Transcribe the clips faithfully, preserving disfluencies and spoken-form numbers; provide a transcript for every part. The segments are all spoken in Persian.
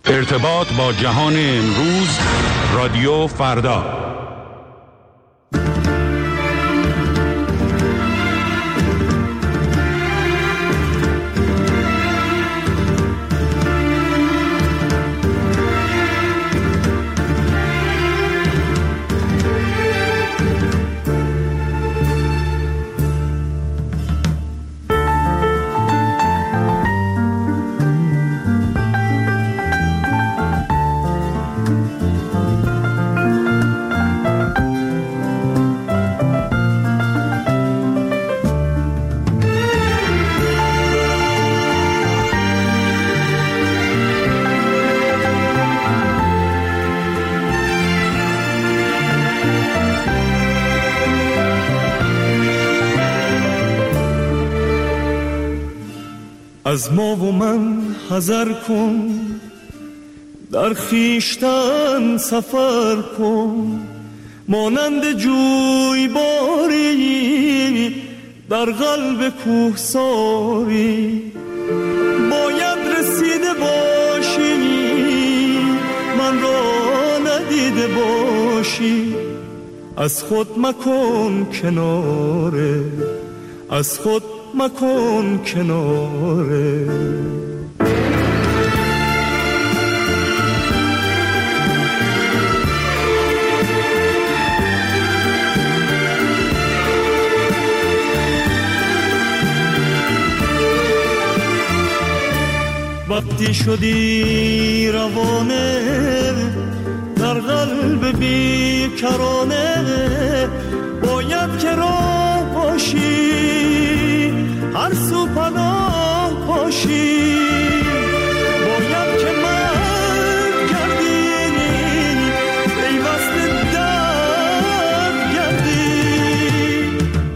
ارتباط با جهان امروز، رادیو فردا. از ما و من حذر کن، در خویشتن سفر کن، مانند جویباری در قلب کوهساری. باید رسیده باشی، من را ندیده باشی. از خود مکن کناره، از خود مکن کناره. وقتی شدی روانه در قلب بیکرانه، باید که راه باشی، هر سو پناه باشی. باید که من گردی، پیوست درد گردی.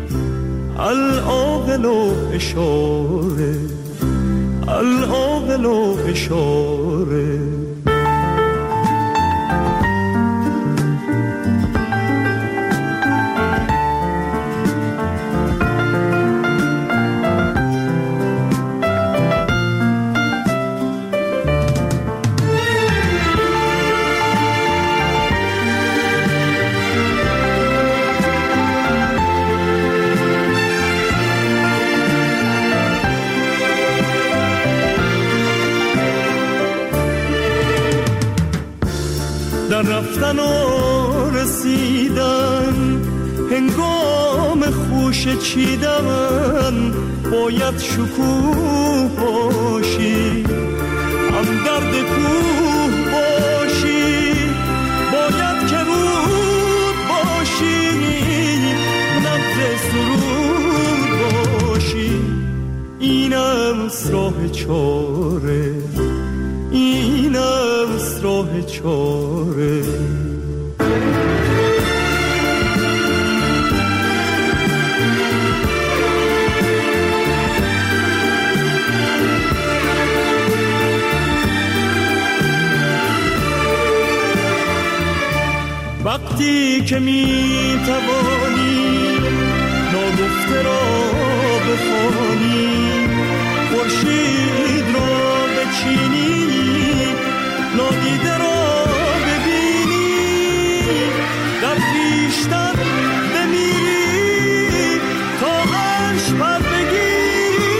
العاقل و اشاره، العاقل و اشاره. در رفتن و رسیدن، هنگام خوش چیدن، باید شکوه باشی، هم درد کوه باشی. باید که رود باشی، نبض سرود باشی. اینم راه چاره، اینم راه چاره. وقتی که می توانی ناگفته را بخوانی، خورشید را بچینی، نادیده را ببینی، در خویشتن بمیری تا عرش پر بگیری.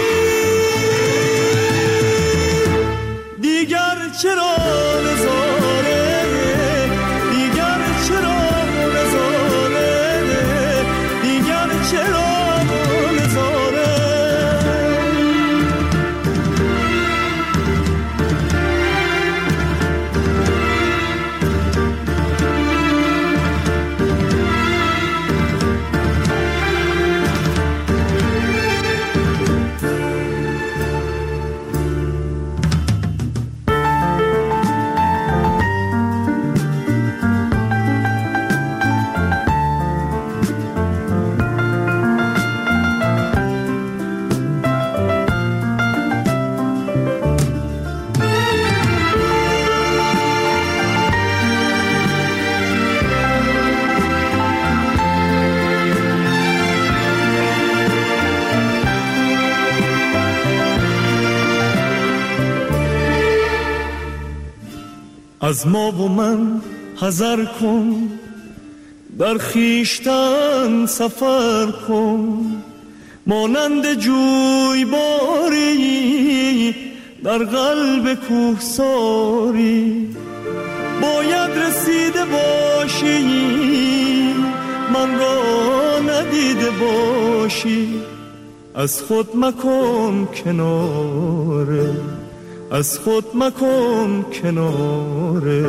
دیگر چرا نظاره، دیگر چرا نظاره، دیگر چرا نظاره. از ما و من حذر کن، در خیشتن سفر کن، مانند جوی باری در قلب کوهساری. باید رسیده باشی من را ندیده باشی، از خود مکن کناره، از خود مکن کناره.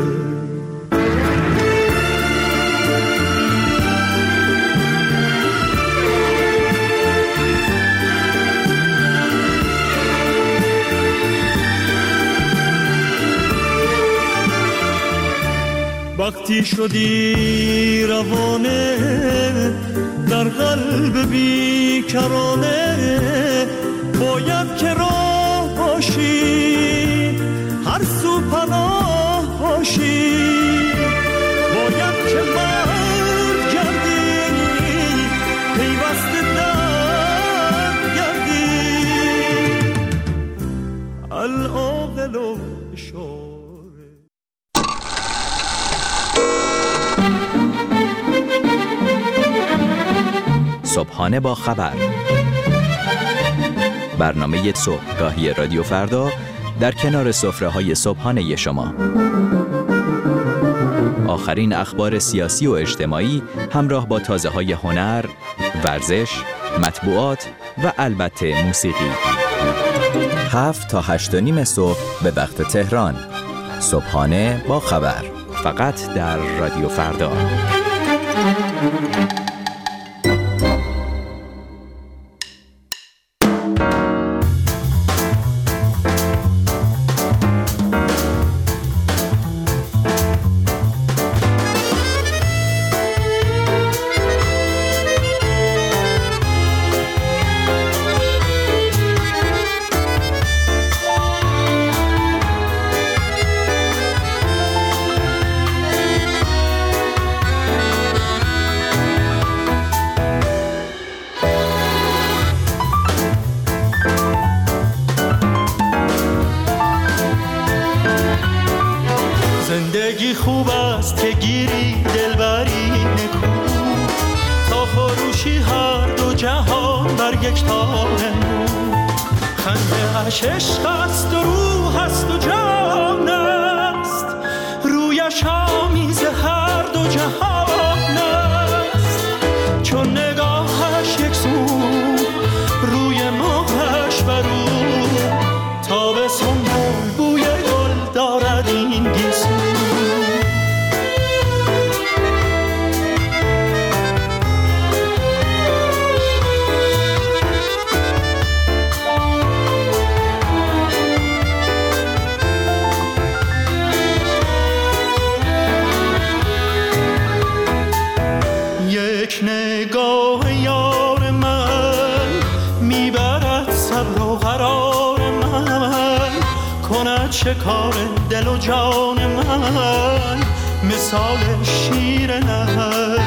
وقتی شدی روانه در قلب بیکرانه، باید که راه باشی هر سو پناه باشی. باید که مرد گردی پیوسته در گردی، العاقل و اشاره. صبحانه با خبر، برنامه صبحگاهی رادیو فردا در کنار سفره‌های صبحانه شما. آخرین اخبار سیاسی و اجتماعی همراه با تازه‌های هنر، ورزش، مطبوعات و البته موسیقی. هفت تا هشت و نیم صبح به وقت تهران. صبحانه با خبر، فقط در رادیو فردا. زندگی خوب است که گیری دلبری نکو، تا فروشی هر دو جهان بر یک تار نو. خنده اش عشق است و روح است و جان است، رویش آمیز هر دو جهان است. چون نگاهش یک سو روی ماهش برو، تا به سنبول بوی گل دارد این گیسو. یک نگاه یار من میبرد صبر و قرار من، کند شکار دل و جان من مثال شیر نر.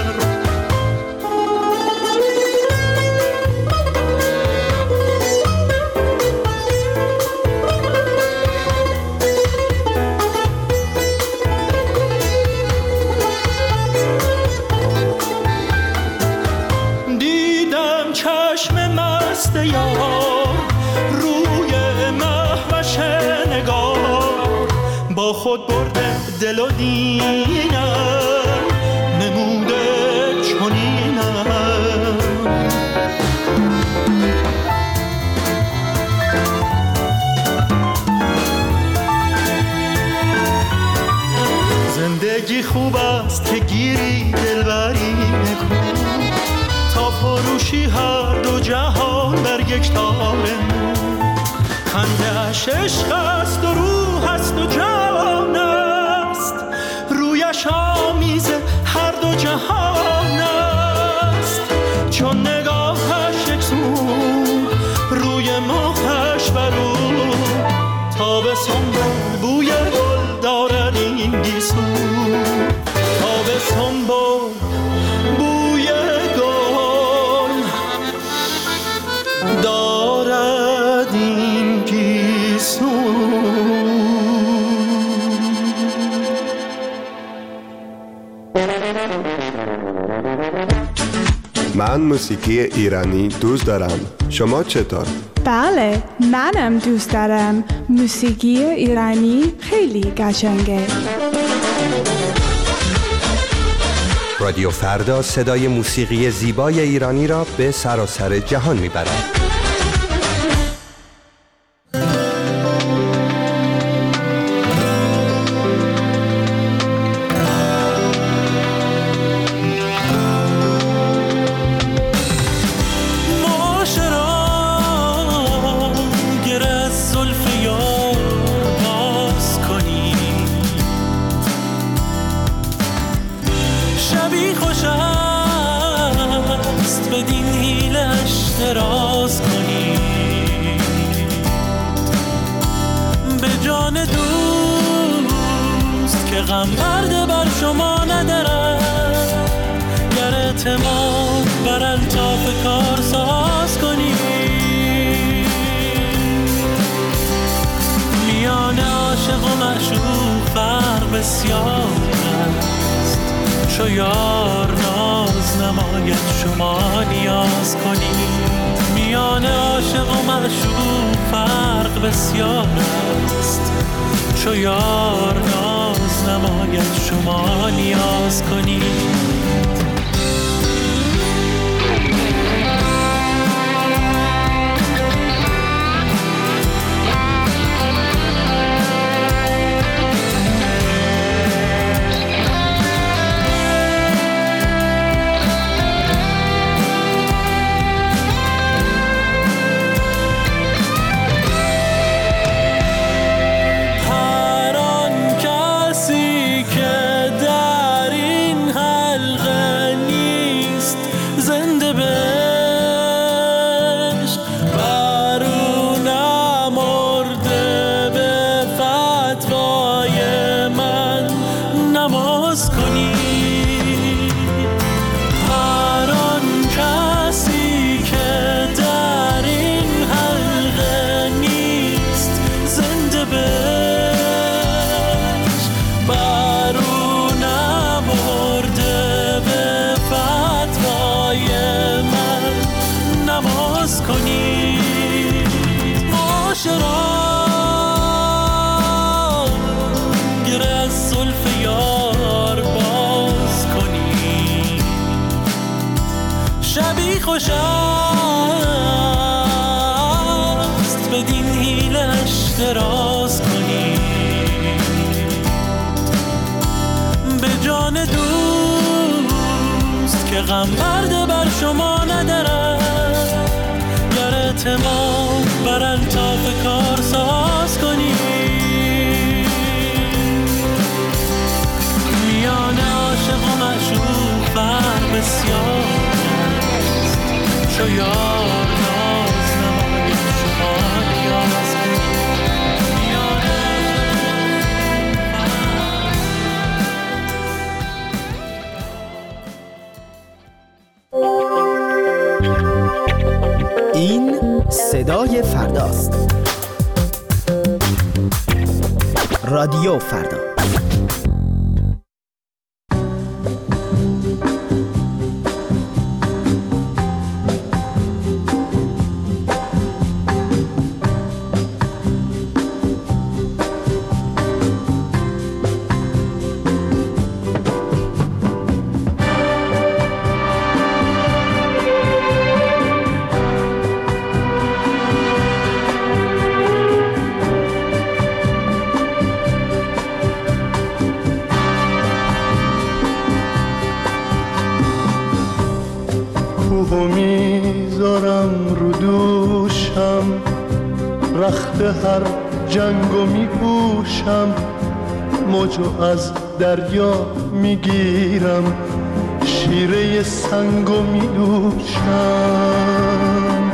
دیدم چشم مست یار روی مهوش نگار، با خود برده دل و دینم نموده چنینم. زندگی خوب است که گیری دلبری نکو، تا فروشی هر دو جهان بر یک تار نو. خنده اش عشق است و روح است و جان است، رویش آمیز هر دو جهان است. چون نگاهش یک سو روی ماهش برو، تا به سنبول بوی گل دارد این گیسو. تا به سنبول بوی گل دارد این گیسو. من موسیقی ایرانی دوست دارم. شما چطور؟ بله، منم دوست دارم. موسیقی ایرانی خیلی قشنگه. رادیو فردا صدای موسیقی زیبای ایرانی را به سراسر جهان میبرد. غم برده بر شما ندارم، گر اعتماد بر الطاف کار ساز کنی. میان عاشق و معشوق فرق بسیار است، چو یار ناز نماید شما نیاز کنی. میان عاشق و معشوق فرق بسیار است، چو یار ناز نماید شما نیاز کنی. خوش است بدین حیلش دراز کنی، به جان دوست که غم برده بر شما ندارد، گر اعتماد بر الطاف کار ساز کنی. میان عاشق و معشوق فرق بسیار، چو یار ناز نماید شما نیاز کنی. این صدای فرداست. رادیو فردا. میذارم رو دوشم، رخت هر جنگو میپوشم، موجو از دریا میگیرم، شیره سنگو میدوشم.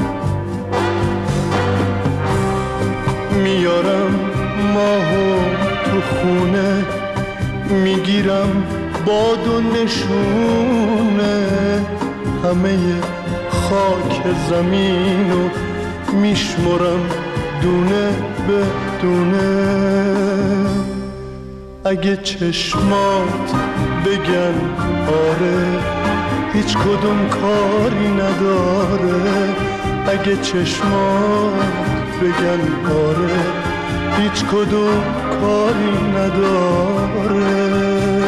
میارم ماهو تو خونه، میگیرم باد و نشونه، همه خاک زمینو میشمرم دونه به دونه. اگه چشمات بگن آره، هیچ کدوم کاری نداره. اگه چشمات بگن آره هیچ کدوم کاری نداره.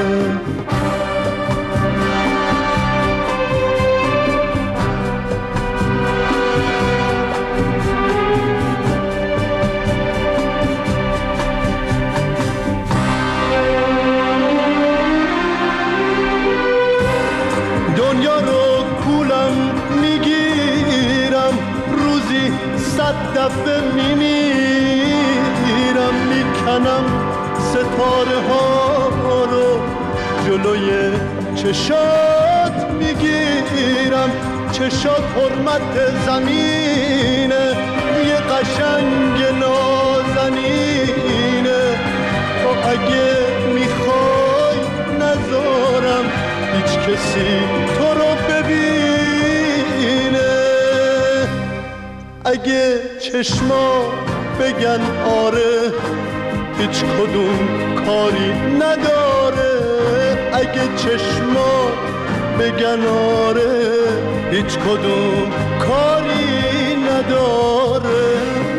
دنیا رو کولم میگیرم، روزی صد دفعه میمیرم، میکنم ستاره ها رو جلوی چشات میگیرم. چشات حرمت زمینه، یه قشنگ نازنینه. تو اگه میخوای نذارم هیچ کسی تو رو ببینه. اگه چشما بگن آره هیچ کدوم کاری نداره. اگه چشما بگن آره هیچ کدوم کاری نداره.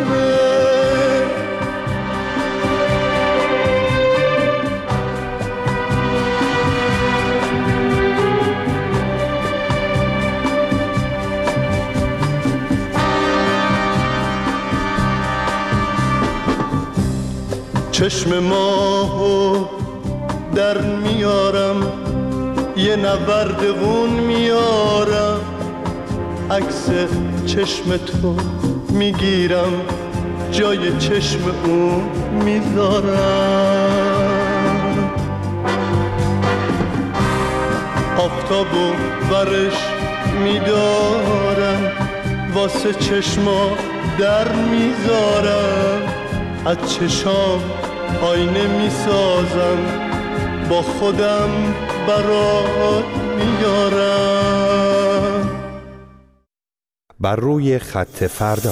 چشم ماهو در میارم، یه نورد غون میارم، عکس چشم تو میگیرم، جای چشم اون میذارم. آفتابو برش میدارم، واسه چشما در میذارم. از چشام آینه میسازم، با خودم برات میارم. بر روی خط فردا.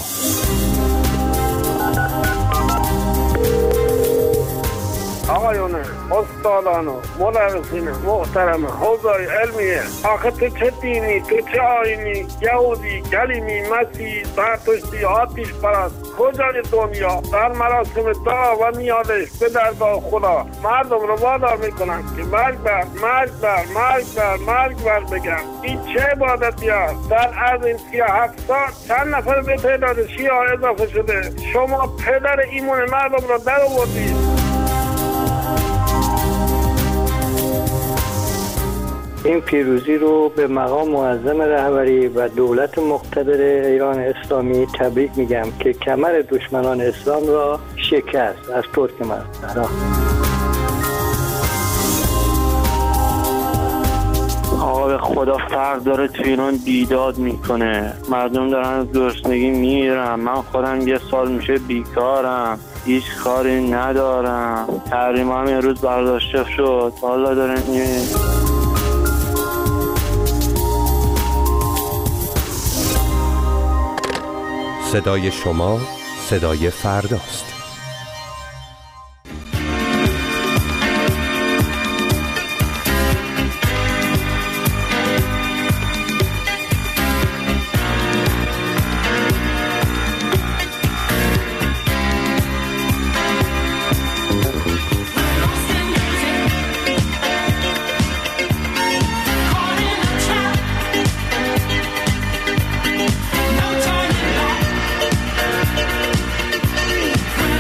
آقایونه، استادانو، مدرسین محترم حوزه علمیه، آخه تو چه دینی، تو چه آیینی، یهودی، کلیمی، مسیحی، زرتشتی، آتیش پرست، کجای دنیا در مراسم دعا و نیازش به درگاه خدا مردم رو وادار میکنن که مرگ بر مرگ بر مرگ بر مرگ بر بگن. این چه عبادتی است؟ در از این سی و هفت سال چند نفر به تعداد شیعه اضافه شده؟ شما پدر ایمان مردم رو در آوردید. این پیروزی رو به مقام معظم رهبری و دولت مقتدر ایران اسلامی تبریک میگم که کمر دشمنان اسلام را شکست از ترکمنستان. آقا به خدا فرق داره، تو ایران بیداد میکنه، مردم دارن از گرسنگی میرن. من خودم یه سال میشه بیکارم، هیچ کاری ندارم، تحریم هم یه روز برداشته شد، حالا دارن این صدای شما صدای فرداست. No turning back.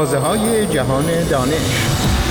تازه‌های جهان دانش.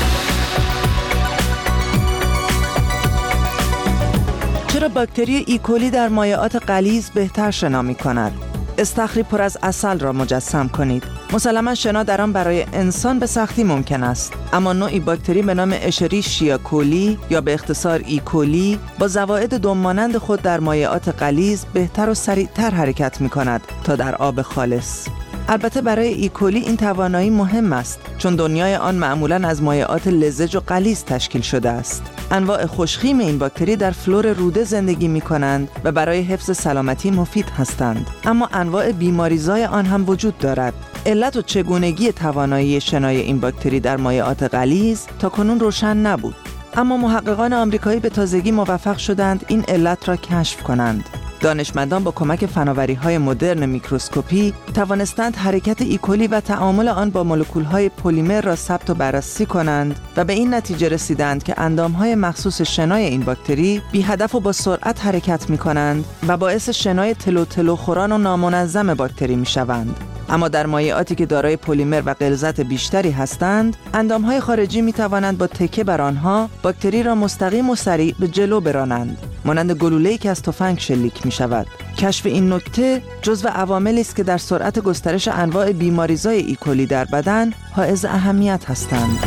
چرا باکتری ایکولی در مایعات غلیظ بهتر شنا می‌کند؟ استخری پر از عسل را مجسم کنید. مسلماً شنا در آن برای انسان به سختی ممکن است، اما نوعی باکتری به نام اشریشیا کولی یا به اختصار ایکولی با زوائد دم‌مانند خود در مایعات غلیظ بهتر و سریعتر حرکت می‌کند تا در آب خالص. البته برای ایکولی این توانایی مهم است، چون دنیای آن معمولاً از مایعات لزج و غلیظ تشکیل شده است. انواع خوشخیم این باکتری در فلور روده زندگی می کنند و برای حفظ سلامتی مفید هستند، اما انواع بیماریزای آن هم وجود دارد. علت و چگونگی توانایی شنای این باکتری در مایعات غلیظ تا کنون روشن نبود، اما محققان آمریکایی به تازگی موفق شدند این علت را کشف کنند. دانشمندان با کمک فناوری‌های مدرن میکروسکوپی توانستند حرکت ایکولی و تعامل آن با مولکول‌های پلیمر را ثبت و بررسی کنند و به این نتیجه رسیدند که اندام‌های مخصوص شنای این باکتری بی هدف و با سرعت حرکت می‌کنند و باعث شنای تلو تلو خوران و نامنظم باکتری می‌شوند. اما در مایعاتی که دارای پلیمر و غلظت بیشتری هستند، اندام‌های خارجی می‌توانند با تکیه بر آنها باکتری را مستقیم و سریع به جلو برانند، مانند گلوله‌ای که از تفنگ شلیک می‌شود. کشف این نکته جزو عواملی است که در سرعت گسترش انواع بیماریزای ایکولی در بدن حائز اهمیت هستند.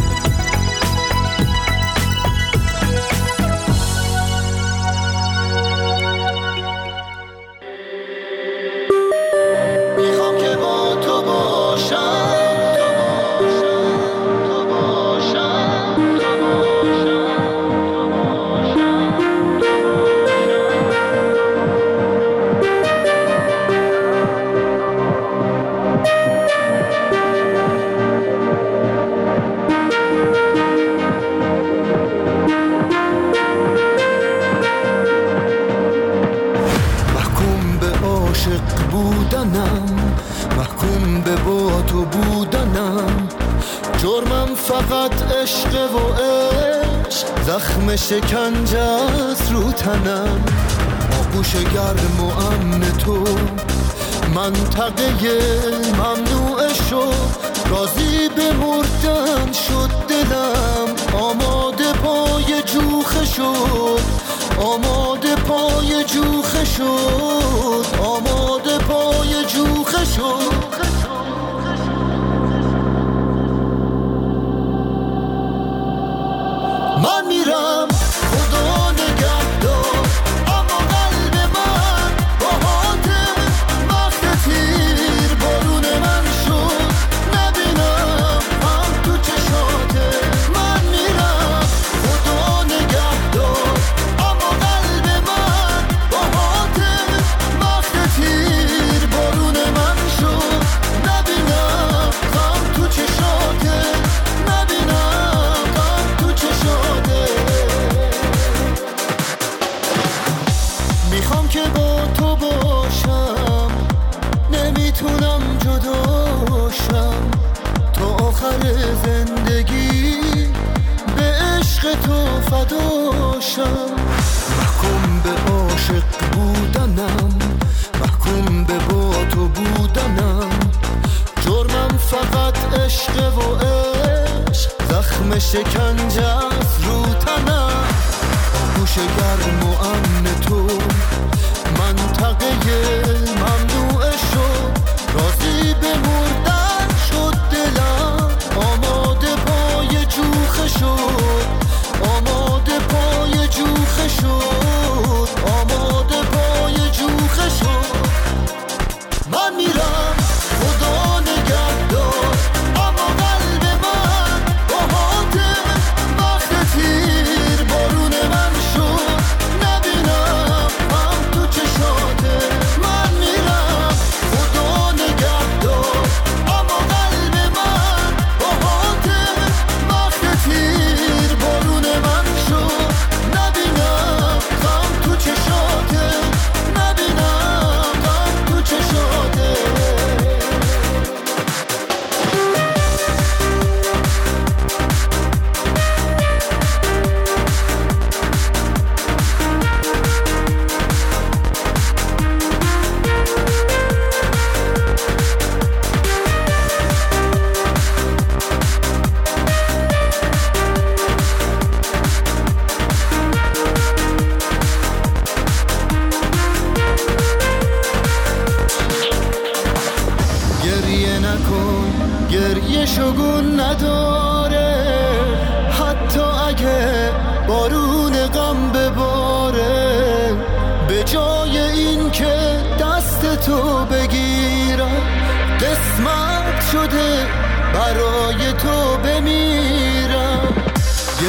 محکوم به با تو بودنم، جرمم فقط عشق و عشق، زخم شکنجه است رو تنم. آغوش گرم و امن تو منطقه ممنوع شد، راضی به مردن شد دلم، آماده پای جوخه شد، آماده پای جوخه شد، آماده پای جوخه شد. من میرم خدا نگهدار، اما قلب من با حاتم وقت تیر بارون من شد، نبینم هم تو چشاته. من میرم خدا نگهدار، اما قلب من با حاتم وقت تیر بارون من شد، نبینم هم تو چشاته، نبینم هم تو چشاته. میخوام که با تو باشم، نمیتونم جداشم، تا آخر زندگی به عشق تو فداشم. محکوم به عاشق بودنم، محکوم به با تو بودنم، جرمم فقط عشق و عشق، زخم شکنجه است رو تنم. آغوش گرم و امن تو منطقه ممنوع شد، راضی به مردن شد دلم، آماده پای جوخه شد، آماده پای جوخه شد، آماده پای جوخه شد. من میرم خدا نگهدار، اما قلب من با حاتم وقت تیر بارون من شد، نبینم هم تو چشاته. من میرم خدا نگهدار،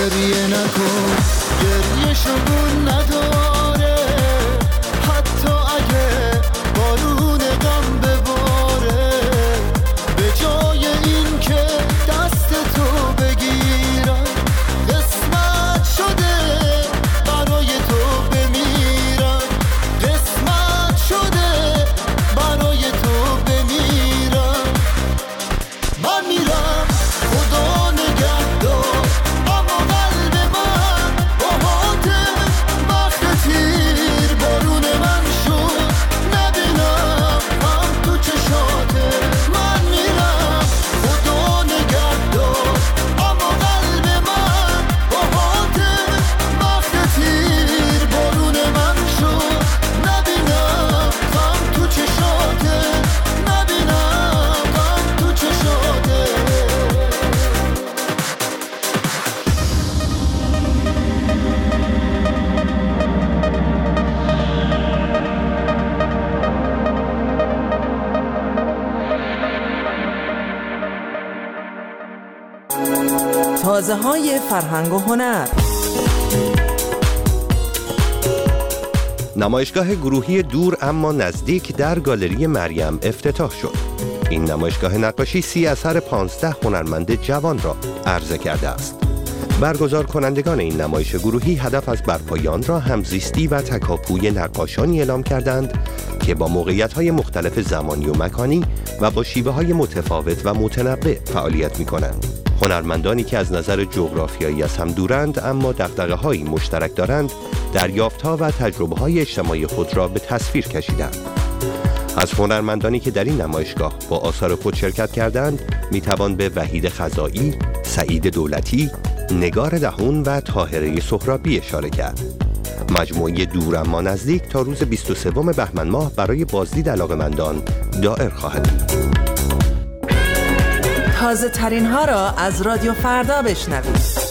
گریه نکن، گریه شگون نداره، حتی اگه بارون غم بباره، به جای این که دست تو بگیرم قسمت شده برای تو بمیرم، قسمت شده برای تو بمیرم. من میرم خدا نگهدار، اما قلب من آهات وقت تیر بارون من شد، نبینم هم تو چشاته. من میرم خدا نگهدار، اما قلب من آهات وقت تیر بارون من شد، نبینم هم تو چشاته، نبینم هم تو چشاته. تازه های فرهنگ و هنر. نمایشگاه گروهی دور اما نزدیک در گالری مریم افتتاح شد. این نمایشگاه نقاشی سی اثر پانزده هنرمند جوان را عرضه کرده است. برگزار کنندگان این نمایش گروهی هدف از برپایی آن را همزیستی و تکاپوی نقاشانی اعلام کردند که با موقعیت‌های مختلف زمانی و مکانی و با شیوه‌های متفاوت و متنوع فعالیت می‌کنند. هنرمندانی که از نظر جغرافیایی از هم دورند اما دغدغه‌هایی مشترک دارند، دریافت‌ها و تجربه‌های اجتماعی خود را به تصویر کشیدند. از هنرمندانی که در این نمایشگاه با آثار خود شرکت کردند، می‌توان به وحید خزائی، سعید دولتی، نگار دهون و طاهره سهرابی اشاره کرد. مجموعه دور اما نزدیک تا روز بیست و سوم بهمن ماه برای بازدید علاقه‌مندان دائر خواهد بود. تازه ترین ها را از رادیو فردا بشنوید.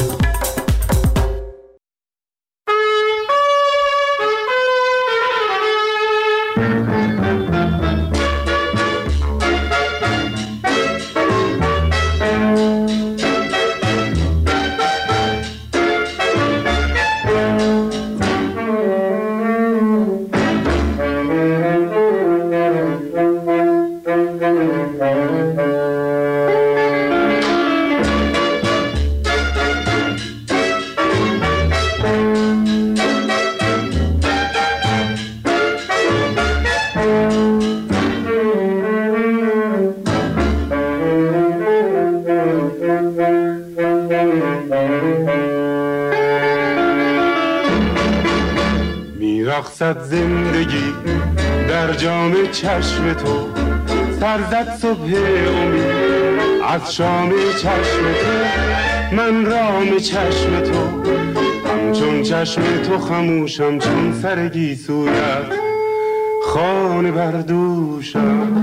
میرقصد زندگی در جام چشم تو، سرزد صبح امید از شام چشم تو. من رام چشم تو همچون چشم تو خموشم، چون سر گیسویت خانه بردوشم.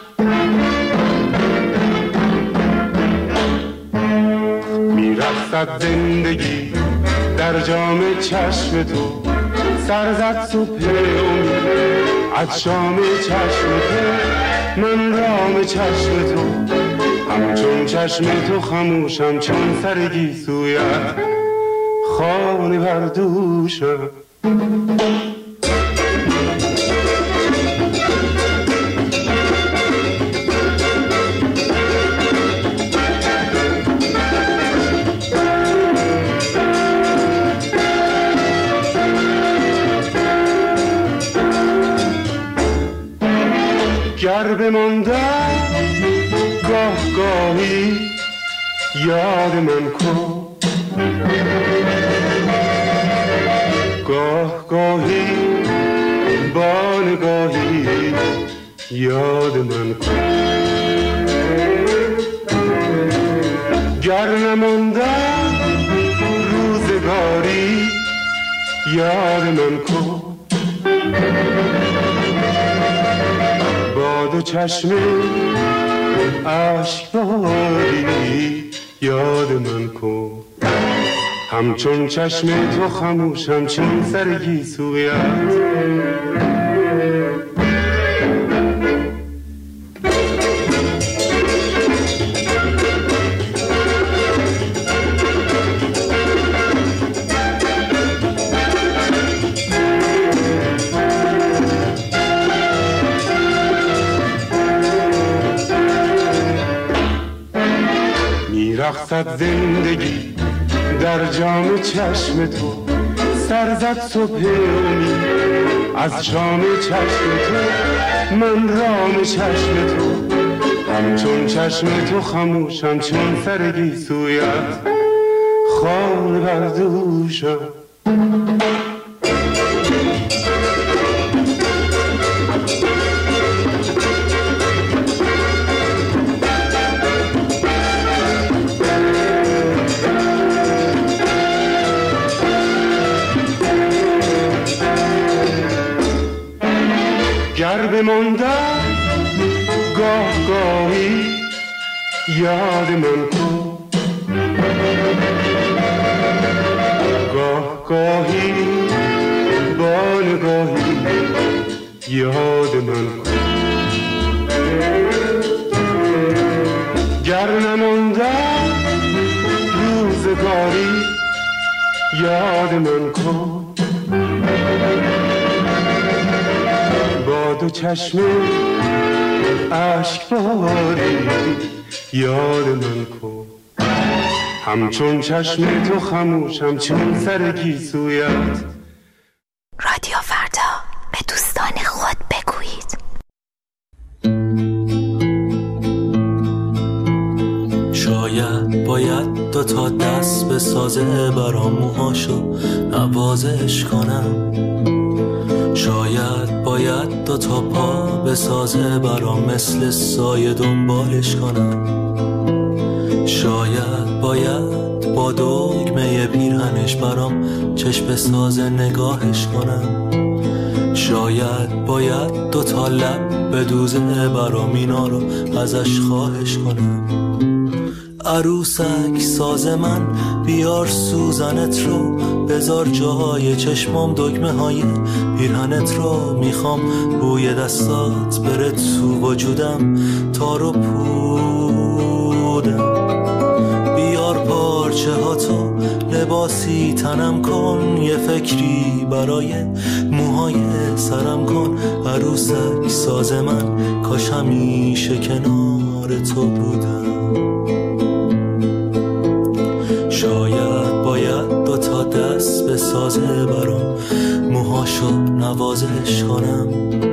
میرقصد زندگی در جام چشم تو، سرزد صبح امید از شام چشم تو. من رام چشم تو همچون چشم تو خموشم، چون سر گیسویت خانه بردوشم. گر بماندم گاه گاهی یاد من کن، گاه گاهی با نگاهی یاد من کن. گر نماندم روزگاری یاد من کن، با دو چشم اشکباری یاد من کن. همچون چشم تو خموشم، چون سر گیسویت رقصت زندگی در جام چشم تو، سرزد صبح امید از شام چشم تو، من رام چشم تو، همچون چشم تو خموشم چون سر گیسویت خال بر دوشم. گر بماندم گاه گاهی یاد من کن، گاه گاهی با نگاهی یاد من کن. گر نماندم روزگاری یاد من کن، با دو چشم عشق باری یاد من کن. همچون چشم تو خموشم چون سر گیسویت. رادیو فردا، به دوستان خود بگویید. شاید باید دو تا دست به سازه برام موهاشو نوازش کنم، شاید باید دو تا پا به سازه برام مثل سایه دنبالش کنم، شاید باید با دگمه پیرهنش برام چشم سازه نگاهش کنم، شاید باید دو تا لب به دوزه برام اینا رو ازش خواهش کنم. عروسک ساز من بیار سوزنت رو، بذار جای چشمام دگمه های پیرهنت رو، میخوام بوی دستات بره تو وجودم تا رو پودم. بیار پارچه ها تو لباسی تنم کن، یه فکری برای موهای سرم کن. عروسک ساز من کاش همیشه کنار تو بودم. شاید باید دو تا دست به سازه برام موهاشو نوازش کنم،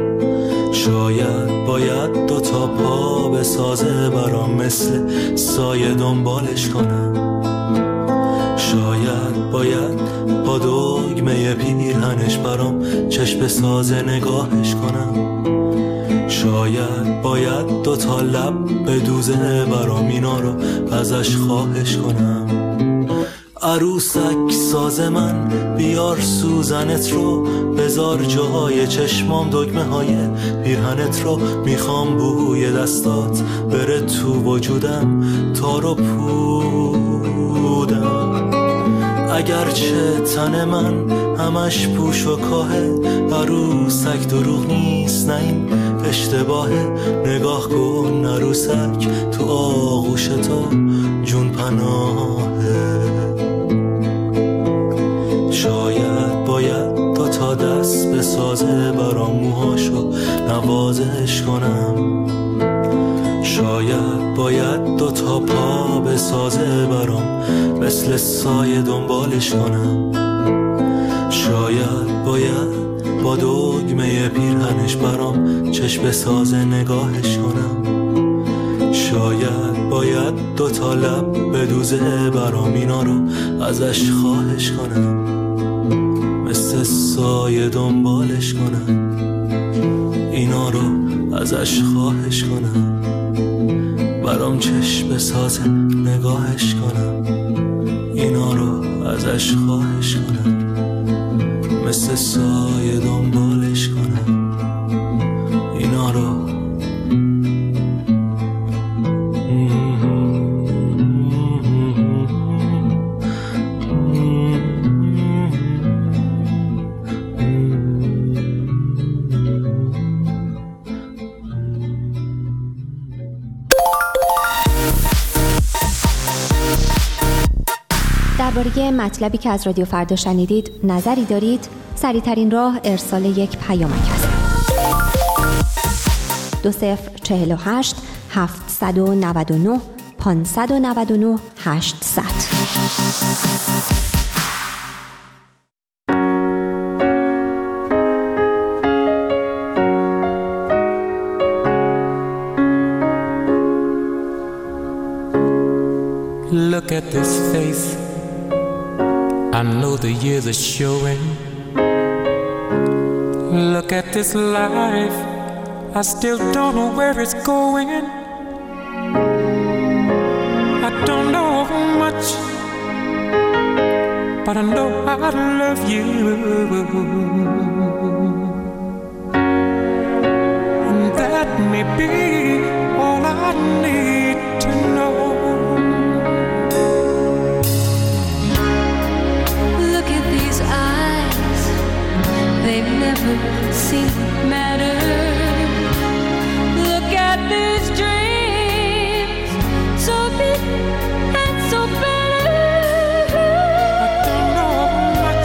شاید باید دو تا پا به سازه برام مثل سایه دنبالش کنم، شاید باید با دگمه پیرهنش برام چشم سازه نگاهش کنم، شاید باید دو تا لب به دوزه برام اینا رو ازش خواهش کنم. عروسک ساز من بیار سوزنت رو، بذار جای چشمام دگمه های پیرهنت رو، میخوام بوی دستات بره تو وجودم تا رو پودم. اگرچه تن من همش پوش و کاهه، عروسک دروغ نیست نه این اشتباهه. نگاه کن عروسک تو آغوش تو جون پناهه. شاید باید دو تا دست به سازه برام موهاشو نوازش کنم، شاید باید دو تا پا به سازه برام مثل سایه دنبالش کنم، شاید باید با دگمه پیرهنش برام چشم سازه نگاهش کنم، شاید باید دو تا لب به دوزه برام اینا رو ازش خواهش کنم، مثل سایه دنبالش کنم، اینا رو ازش خواهش کنم، برام چشم سازه نگاهش کنم، اینا رو ازش خواهش کنم، مثل سایه دنبالش کنم، اینا رو. درباره مطلبی که از رادیو فردا شنیدید نظری دارید؟ سریع‌ترین راه ارسال یک پیامک است. دو صفر چهل و هشت هفتصد و نود و نه پانصد و نود و نه هشتصد. Look at this face, I know the years are showing. Look at this life, I still don't know where it's going. I don't know much, but I know I love you. And that may be all I need to know. They've never seen matter. Look at these dreams, so big and so better. I don't know much,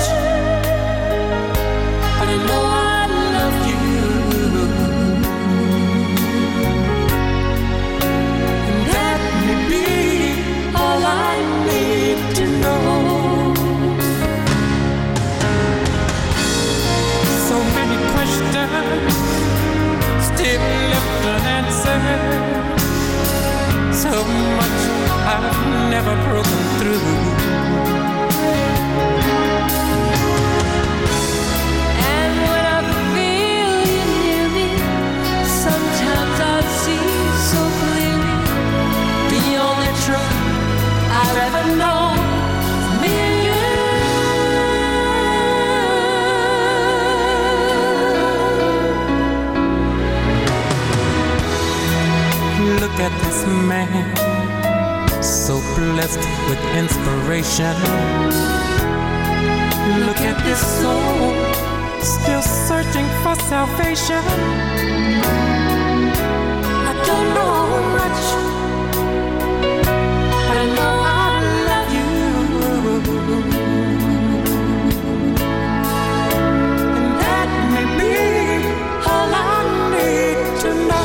but I know I love you. And that may be all I need to know. Still left unanswered. So much I've never broken through. And when I feel you near me, sometimes I see so clearly the only truth I've ever known. Me and you. Look at this man, so blessed with inspiration. Look at this soul, still searching for salvation. I don't know much, but I know I love you. And that may be all I need to know.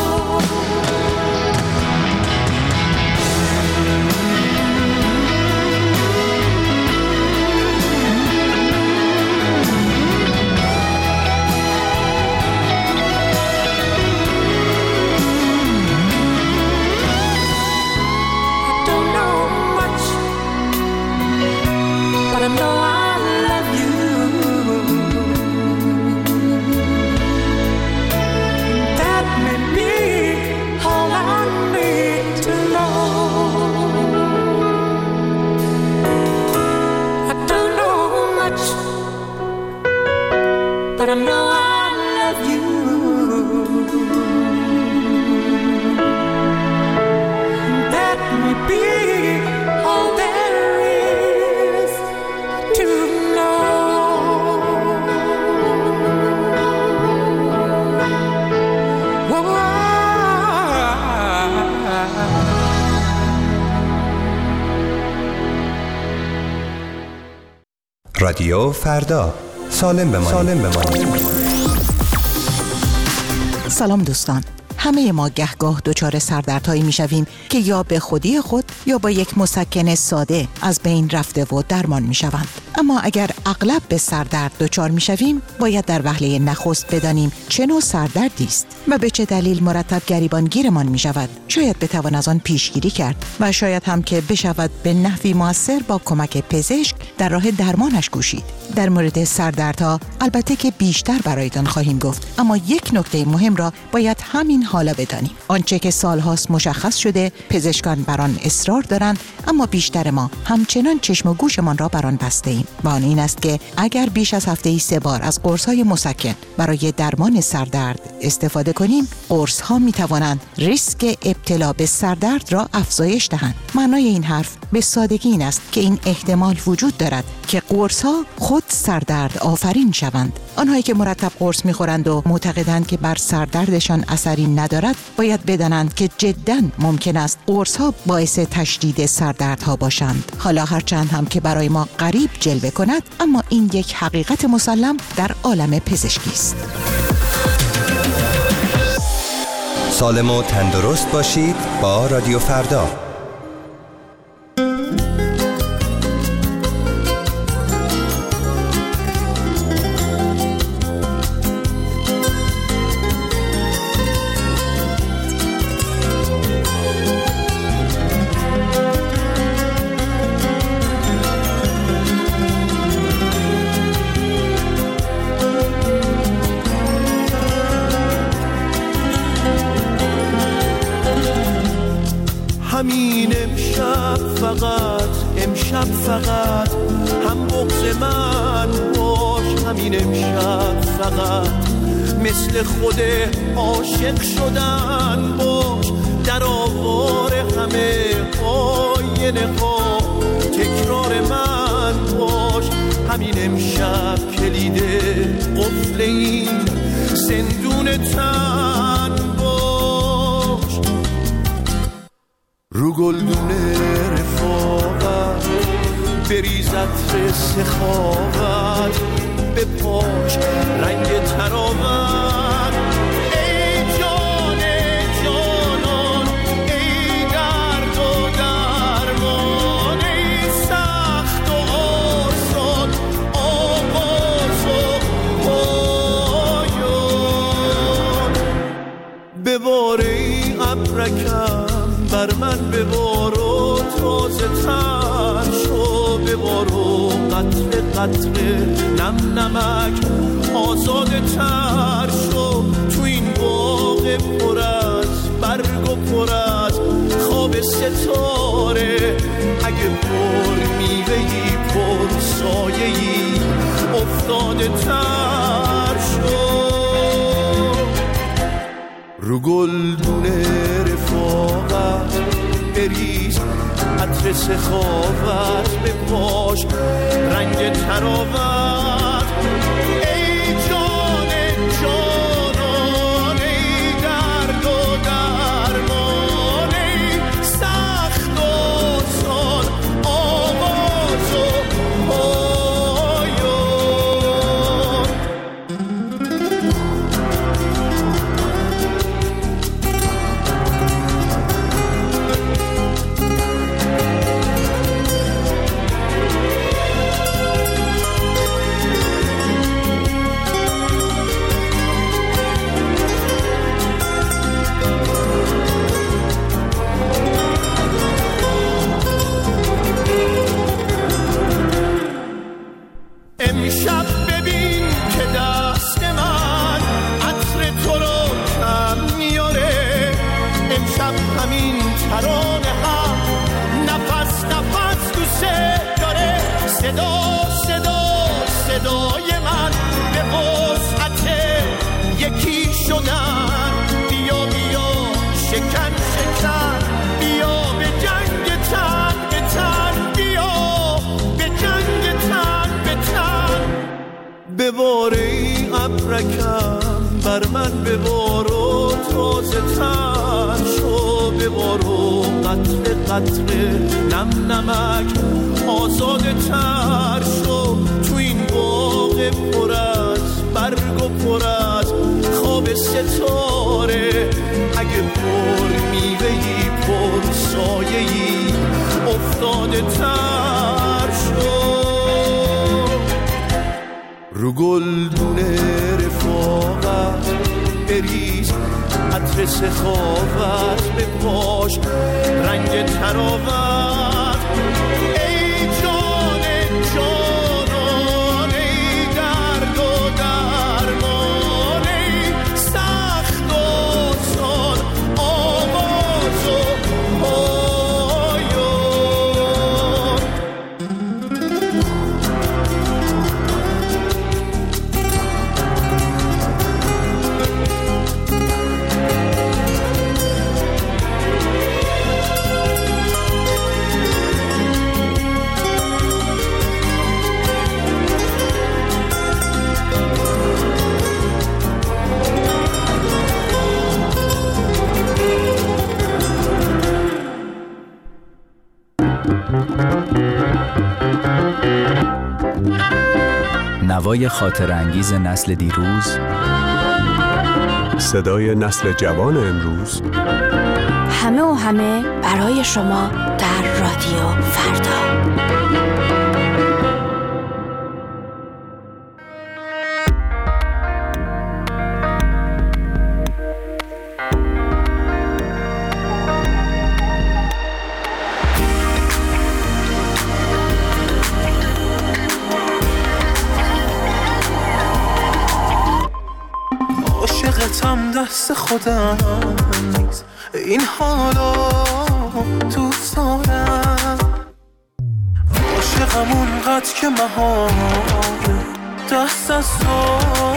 But I know I love you. That may be all there is to know. رادیو فردا، سالم بمانید. سالم بمانید. سلام دوستان. همه ما گهگاه دچار سردردهایی میشویم که یا به خودی خود یا با یک مسکن ساده از بین رفته و درمان میشوند. اما اگر اغلب به سردرد دچار میشویم، باید در وهله نخست بدانیم چه نوع سردردی است و به چه دلیل مرتب گریبانگیرمان میشود. شاید بتوان از آن پیشگیری کرد و شاید هم که بشود به نحوی موثر با کمک پزشک در راه درمانش کوشید. در مورد سردردها البته که بیشتر برایتان خواهیم گفت، اما یک نکته مهم را باید همین حالا بدانیم. آنچه که سالهاست مشخص شده، پزشکان بر آن اصرار دارند، اما بیشتر ما همچنان چشم و گوشمان را بر آن بسته ایم. و آن این است که اگر بیش از هفته‌ای سه بار از قرص‌های مسکن برای درمان سردرد استفاده کنیم، قرص‌ها می‌توانند ریسک ابتلا به سردرد را افزایش دهند. معنای این حرف به سادگی این است که این احتمال وجود دارد که قرص‌ها خود سردرد آفرین شوند. آنهایی که مرتب قرص می‌خورند و معتقدند که بر سردردشان اثری ندارد، باید بدانند که جداً ممکن است قرص‌ها باعث تشدید سردردها باشند. حالا هرچند هم که برای ما غریب جلوه کند، اما این یک حقیقت مسلم در عالم پزشکی است. سالم و تندرست باشید با رادیو فردا. فقط امشب فقط هم بغض من باش، همین امشب فقط مثل خود عاشق شدن باش، در آوار همه آینه ها تکرار من باش، همین امشب کلید قفل این زندون تن باش. رو گلدون رفاقت بریز عطر سخاوت، به پاش رنگ تراوت، ای جان جانان ای درد و درمان، ای سخت و آسان آغاز و پایان. ببار ای ابرکم بر من ببار و تازه تر شو، ببار و قطره قطره نم نمک آزاده تر شو، تو این باغ پر از برگ و پر از خواب ستاره، اگه پر میوهی پر سایه‌ای افتاده تر شو. رو گلدون رفاقت بریز عطر سخاوت، به پاش رنگ تراوت، ای جان جانان ای درد و درمان، ای سخت و سان آواز و پایان. امشب ببین که دست من عطر تو رو کم میاره، امشب همین ترانه هم نفس نفس دوست داره، صدا صدا صدای من به وسعت یکی شدن، بیا بیا شکن شکن بیا به جنگ تن به تن، بیا به جنگ تن به تن. ببار ای ابرکم بر من ببار و تازه تر شو، ببار و قطره قطره نم نمک آزاده تر شو، تو این باغ پر از برگ و پر از خواب ستاره، اگه پر میوهی پر سایه‌ای افتاده تر شو. رو گلدون رفاقت بریز عطر سخاوت، به پاش رنگ تراوت، ای جان جانان ای درد و درمان، ای سخت و سان آواز و پایان. نوای خاطر انگیز نسل دیروز، صدای نسل جوان امروز، همه و همه برای شما در رادیو فردا. عاشقتم دست خودم نیست، این حالا دوست دارم، همون قد که مهاره دست از تو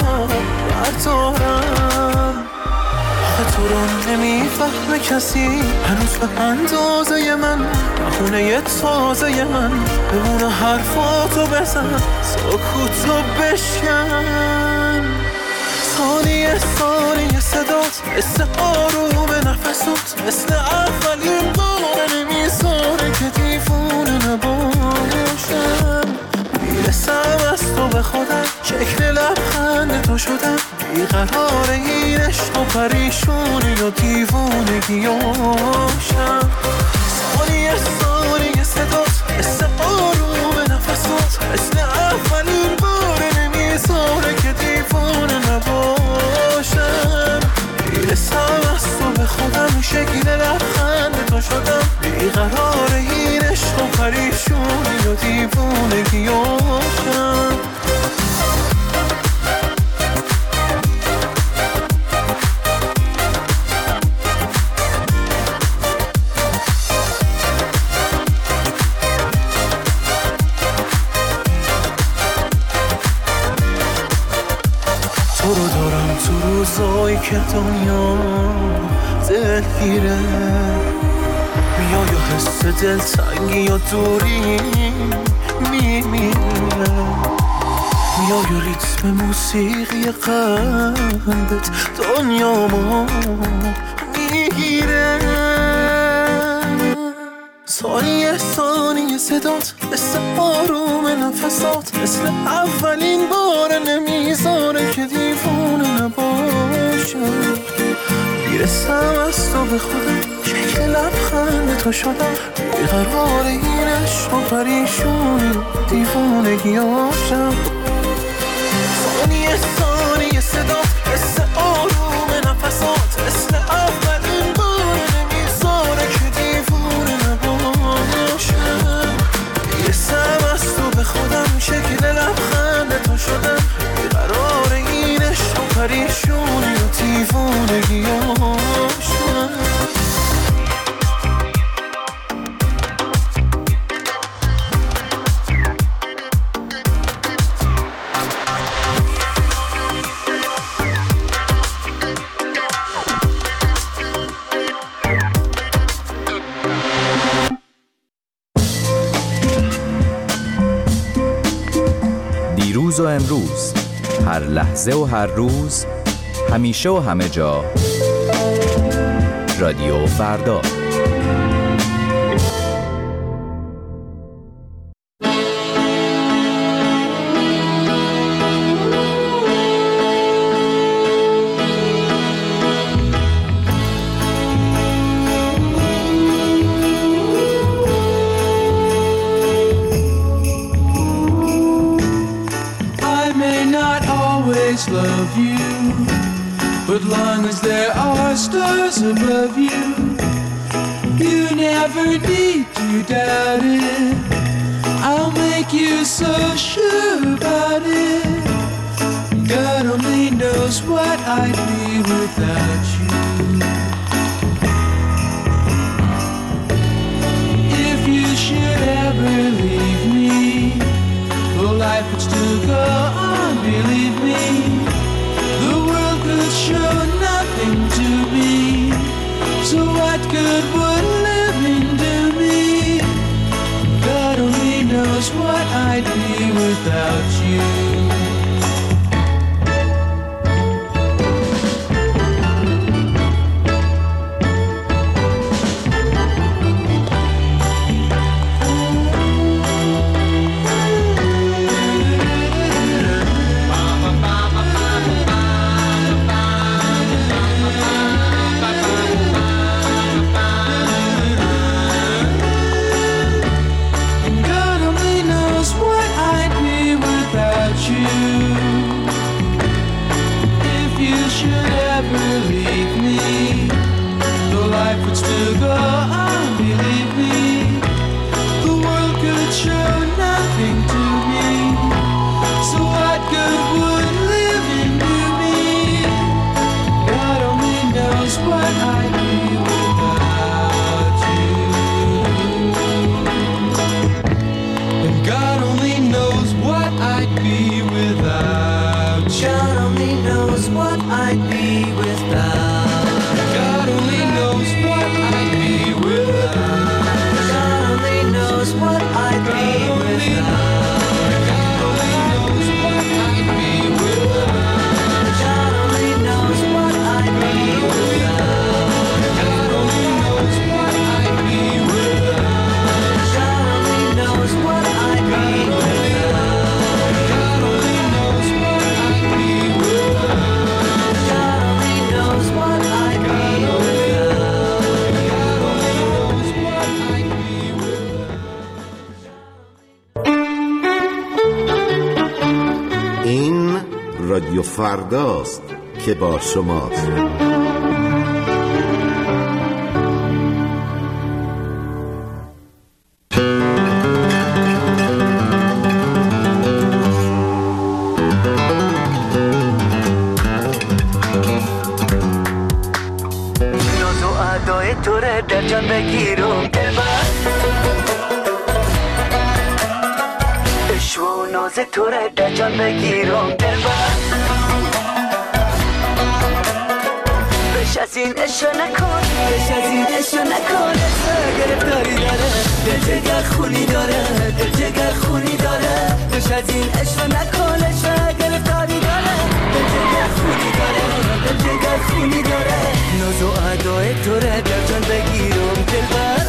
بردارم. آخه تو رو نمیفهمه کسی هنوز به اندازه من، بخونه تازه من بمونه حرفاتو بزن، سکوتو بشکن. ثانیه ثانیه صدات مثل آروم نفسات، مثل اولین بار نمیذاره که دیوونه نباشم. میرسم از تو به خودم، شکل لبخند تو شدم، بیقرار این عشق و پریشونی و دیوونگیاشم. ثانیه ثانیه صدات مثل آروم نفسات، مثل اولین بار نمیذاره که دیوونه نباشم. میرسم از تو به خودم، شکل لبخند تو شدم، بیقرار این عشق و پریشونی و دیوونگیاشم. تو رو دارم تو روزایی که دنیا دلگیره، میای و حس دلتنگی یا دوری میمیره، میای و ریتم موسیقی قلبت دنیامو میگیره. ثانیه ثانیه صدات مثل آروم نفسات، مثل اولین بار نمیذاره که دیوونه نباشم. میرسم از تو به خودم، شکل لبخند تو شدم، بیقرار این عشق و پریشونی دیوونگیاشم. ثانیه ثانیه صدات مثل آروم نفسات، مثل اولین بار نمیذاره که دیوونه نباشم. میرسم از تو به خودم، شکل لبخند تو شدم، بیقرار این عشق و پریشونی و دیوونگیاشم. دیروز و امروز، هر لحظه و هر روز، همیشه و همه جا، رادیو فردا. Love you, but long as there are stars above you, you never need to doubt it. I'll make you so sure about it. God only knows what I'd be without you. If you should ever leave me, well, life would still go on, believe me. The world could show nothing to me, so what good would living do me? God only knows what I'd be without you. God only knows what I'd be without رادیو فرداست که با شماست. ناز و ادای تو ره در جان بگیرم دلبر، عشق و ناز تو ره در جان بگیرم دلبر، بش از این عشق نکن، بش از این عشق نکن، عشق گرفتاری داره، دل جگر خونی داره، دل جگر خونی داره، بش از این عشق نکن، عشق گرفتاری داره، دل جگر خونی داره، دل جگر خونی داره، ناز و ادای تو ره در جان بگیرم دلبر.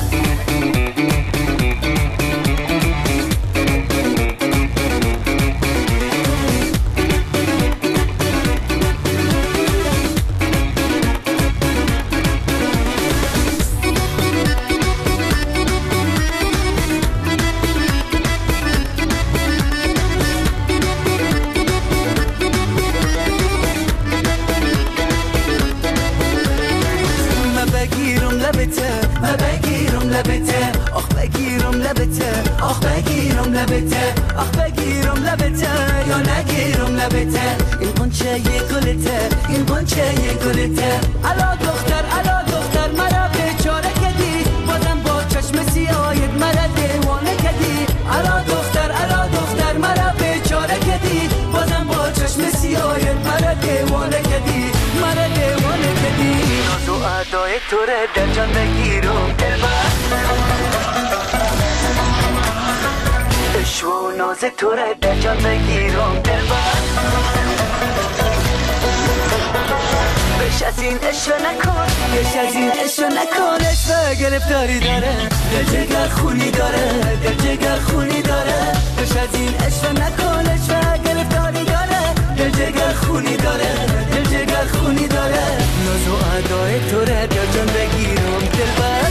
آخ بگیرم لبته، آخ بگیرم لبته، آخ بگیرم لبته یا نگیرم لبته، این قنچه یه گلته، این قنچه یه گلته، الا دختر الا دختر مرا بیچاره کدی، بازم با چشم سیاهت مرا دیوانه کدی، الا دختر الا دختر مرا بیچاره کدی، بازم با چشم سیاهت مرا دیوانه کدی، مرا دیوانه کدی، ناز و ادای تو ره در جان بگیرم دلبر، عشق و ناز تو ره در جان بگیرم دلبر، بش از این عشق نکن، بش از این عشق نکن، عشق گرفتاری داره، دل جگر خونی داره، دل جگر خونی داره، بش از این عشق نکن، عشق گرفتاری داره، دل جگر خونی داره، دل جگر خونی داره، ناز و ادای تو ره در جان بگیرم دلبر.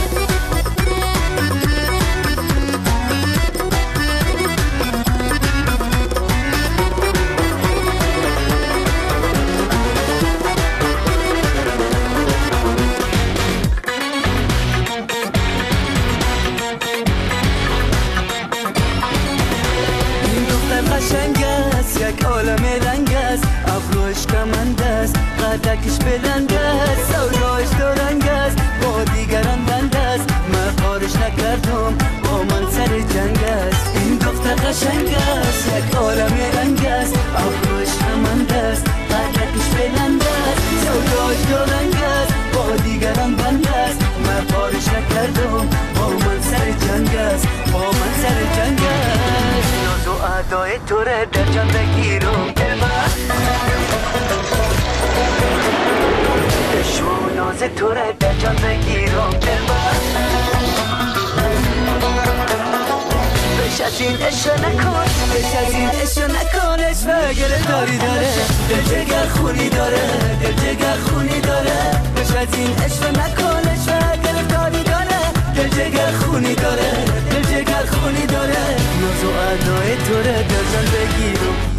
یک عالم رنگ است، ابروش کمند است، قدکش بلند است، سوداش دورنگ است، با دیگران بند است، من کارش نکردم با من سر جنگ است، این دختر قشنگ است، یک عالم رنگ است، ابروش کمند است، قدکش بلند است، سوداش دورنگ است، با دیگران بند است، من کارش نکردم با من سر جنگ است، با من سر جنگ است، ناز و ادای تو ره در جان بگیرم دلبر، عشق و ناز تو ره در جان بگیرم دلبر، بش از این عشق نکن، بش از این عشق نکن، عشق گرفتاری داره، دل جگر خونی داره، دل جگر خونی داره، بش از این عشق نکن، عشق گرفتاری داره، دل جگر خونی داره، دل جگر خونی داره، ناز و ادای تو ره در جان بگیرم